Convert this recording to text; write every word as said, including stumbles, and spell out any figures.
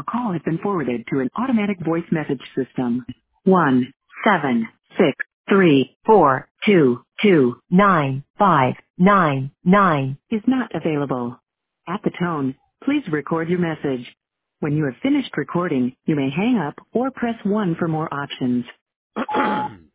Your call has been forwarded to an automatic voice message system. One seven six three four two two nine five nine nine is not available. At the tone, please record your message. When you have finished recording, you may hang up or press one for more options.